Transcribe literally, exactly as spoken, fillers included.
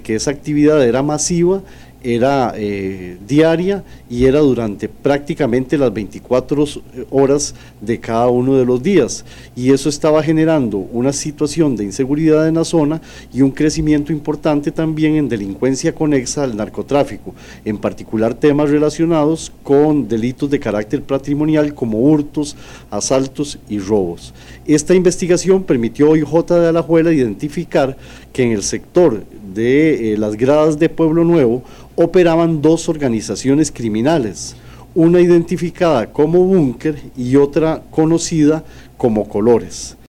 porque esa actividad era masiva, era eh, diaria y era durante prácticamente las veinticuatro horas de cada uno de los días, y eso estaba generando una situación de inseguridad en la zona y un crecimiento importante también en delincuencia conexa al narcotráfico, en particular temas relacionados con delitos de carácter patrimonial como hurtos, asaltos y robos. Esta investigación permitió a O I J de Alajuela identificar que en el sector de eh, las gradas de Pueblo Nuevo operaban dos organizaciones criminales, una identificada como Búnker y otra conocida como Colores.